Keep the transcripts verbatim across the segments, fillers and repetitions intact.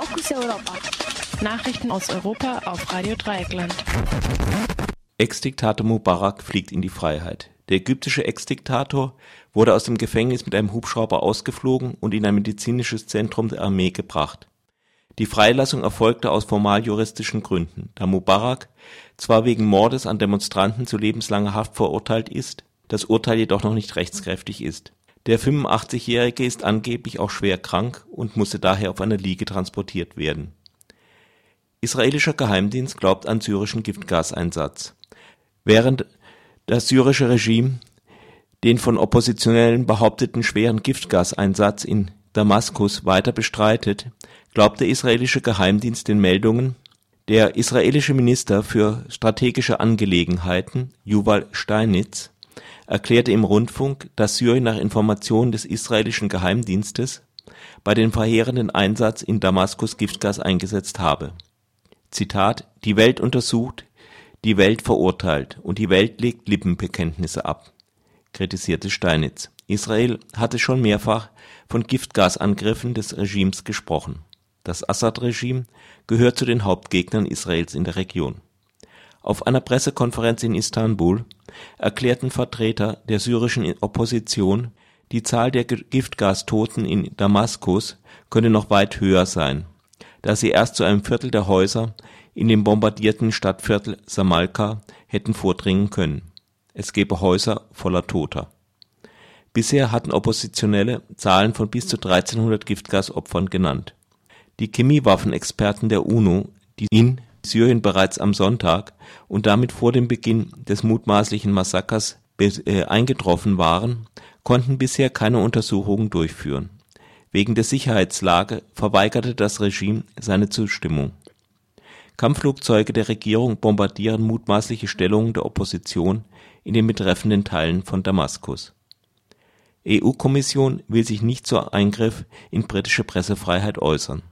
Fokus Europa. Nachrichten aus Europa auf Radio Dreieckland. Ex-Diktator Mubarak fliegt in die Freiheit. Der ägyptische Ex-Diktator wurde aus dem Gefängnis mit einem Hubschrauber ausgeflogen und in ein medizinisches Zentrum der Armee gebracht. Die Freilassung erfolgte aus formaljuristischen Gründen, da Mubarak zwar wegen Mordes an Demonstranten zu lebenslanger Haft verurteilt ist, das Urteil jedoch noch nicht rechtskräftig ist. Der fünfundachtzigjährige ist angeblich auch schwer krank und musste daher auf einer Liege transportiert werden. Israelischer Geheimdienst glaubt an syrischen Giftgaseinsatz. Während das syrische Regime den von Oppositionellen behaupteten schweren Giftgaseinsatz in Damaskus weiter bestreitet, glaubt der israelische Geheimdienst den Meldungen. Der israelische Minister für strategische Angelegenheiten, Yuval Steinitz, erklärte im Rundfunk, dass Syrien nach Informationen des israelischen Geheimdienstes bei dem verheerenden Einsatz in Damaskus Giftgas eingesetzt habe. Zitat: Die Welt untersucht, die Welt verurteilt und die Welt legt Lippenbekenntnisse ab, kritisierte Steinitz. Israel hatte schon mehrfach von Giftgasangriffen des Regimes gesprochen. Das Assad-Regime gehört zu den Hauptgegnern Israels in der Region. Auf einer Pressekonferenz in Istanbul erklärten Vertreter der syrischen Opposition, die Zahl der Giftgastoten in Damaskus könne noch weit höher sein, da sie erst zu einem Viertel der Häuser in dem bombardierten Stadtviertel Samalka hätten vordringen können. Es gebe Häuser voller Toter. Bisher hatten Oppositionelle Zahlen von bis zu dreizehnhundert Giftgasopfern genannt. Die Chemiewaffenexperten der UNO, die in Syrien bereits am Sonntag und damit vor dem Beginn des mutmaßlichen Massakers äh, eingetroffen waren, konnten bisher keine Untersuchungen durchführen. Wegen der Sicherheitslage verweigerte das Regime seine Zustimmung. Kampfflugzeuge der Regierung bombardieren mutmaßliche Stellungen der Opposition in den betreffenden Teilen von Damaskus. E U-Kommission will sich nicht zu Eingriff in britische Pressefreiheit äußern.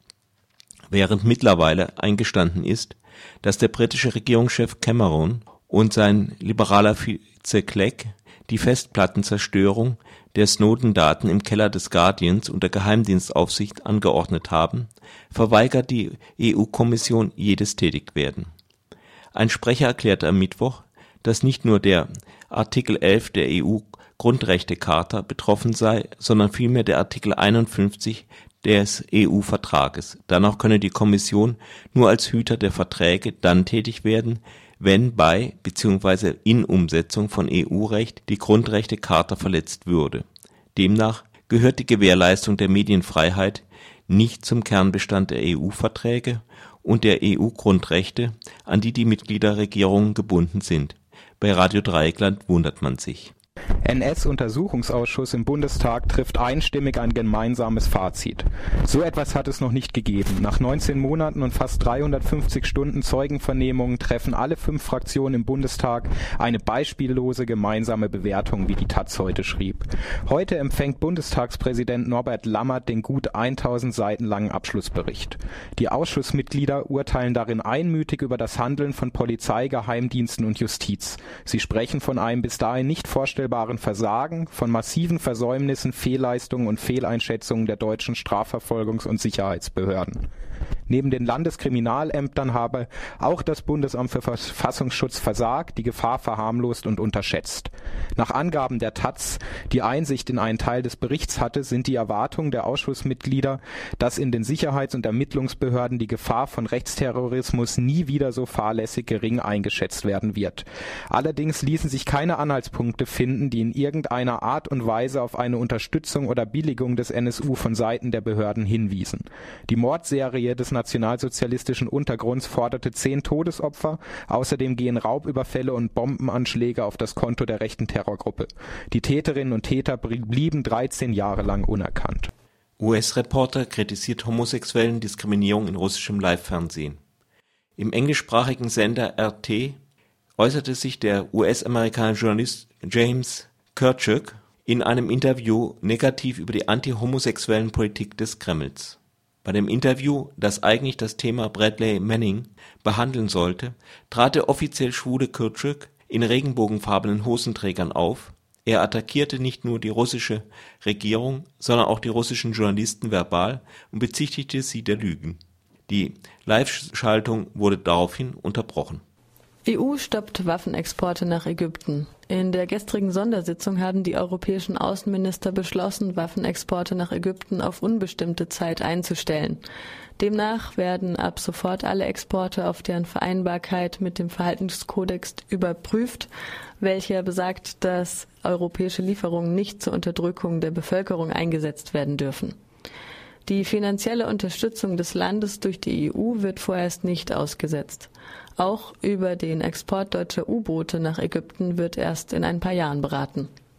Während mittlerweile eingestanden ist, dass der britische Regierungschef Cameron und sein liberaler Vize Clegg die Festplattenzerstörung der Snowden-Daten im Keller des Guardians unter Geheimdienstaufsicht angeordnet haben, verweigert die E U-Kommission jedes Tätigwerden. Ein Sprecher erklärte am Mittwoch, dass nicht nur der Artikel elf der E U-Grundrechtecharta betroffen sei, sondern vielmehr der Artikel einundfünfzig des E U-Vertrages. Danach könne die Kommission nur als Hüter der Verträge dann tätig werden, wenn bei bzw. in Umsetzung von E U-Recht die Grundrechtecharta verletzt würde. Demnach gehört die Gewährleistung der Medienfreiheit nicht zum Kernbestand der E U-Verträge und der E U-Grundrechte, an die die Mitgliederregierungen gebunden sind. Bei Radio Dreieckland wundert man sich. N S-Untersuchungsausschuss im Bundestag trifft einstimmig ein gemeinsames Fazit. So etwas hat es noch nicht gegeben. Nach neunzehn Monaten und fast dreihundertfünfzig Stunden Zeugenvernehmungen treffen alle fünf Fraktionen im Bundestag eine beispiellose gemeinsame Bewertung, wie die Taz heute schrieb. Heute empfängt Bundestagspräsident Norbert Lammert den gut tausend Seiten langen Abschlussbericht. Die Ausschussmitglieder urteilen darin einmütig über das Handeln von Polizei, Geheimdiensten und Justiz. Sie sprechen von einem bis dahin nicht vorstellbaren Versagen, von massiven Versäumnissen, Fehlleistungen und Fehleinschätzungen der deutschen Strafverfolgungs- und Sicherheitsbehörden. Neben den Landeskriminalämtern habe auch das Bundesamt für Verfassungsschutz versagt, die Gefahr verharmlost und unterschätzt. Nach Angaben der Taz, die Einsicht in einen Teil des Berichts hatte, sind die Erwartungen der Ausschussmitglieder, dass in den Sicherheits- und Ermittlungsbehörden die Gefahr von Rechtsterrorismus nie wieder so fahrlässig gering eingeschätzt werden wird. Allerdings ließen sich keine Anhaltspunkte finden, die in irgendeiner Art und Weise auf eine Unterstützung oder Billigung des N S U von Seiten der Behörden hinwiesen. Die Mordserie des nationalsozialistischen Untergrunds forderte zehn Todesopfer, außerdem gehen Raubüberfälle und Bombenanschläge auf das Konto der rechten Terrorgruppe. Die Täterinnen und Täter blieben dreizehn Jahre lang unerkannt. U S-Reporter kritisiert homosexuellen Diskriminierung in russischem Live-Fernsehen. Im englischsprachigen Sender R T äußerte sich der U S-amerikanische Journalist James Kirchhoff in einem Interview negativ über die anti-homosexuellen Politik des Kremls. Bei dem Interview, das eigentlich das Thema Bradley Manning behandeln sollte, trat der offiziell schwule Kirchhoff in regenbogenfarbenen Hosenträgern auf, Er attackierte nicht nur die russische Regierung, sondern auch die russischen Journalisten verbal und bezichtigte sie der Lügen. Die Live-Schaltung wurde daraufhin unterbrochen. E U stoppt Waffenexporte nach Ägypten. In der gestrigen Sondersitzung haben die europäischen Außenminister beschlossen, Waffenexporte nach Ägypten auf unbestimmte Zeit einzustellen. Demnach werden ab sofort alle Exporte auf deren Vereinbarkeit mit dem Verhaltenskodex überprüft, welcher besagt, dass europäische Lieferungen nicht zur Unterdrückung der Bevölkerung eingesetzt werden dürfen. Die finanzielle Unterstützung des Landes durch die E U wird vorerst nicht ausgesetzt. Auch über den Export deutscher U-Boote nach Ägypten wird erst in ein paar Jahren beraten.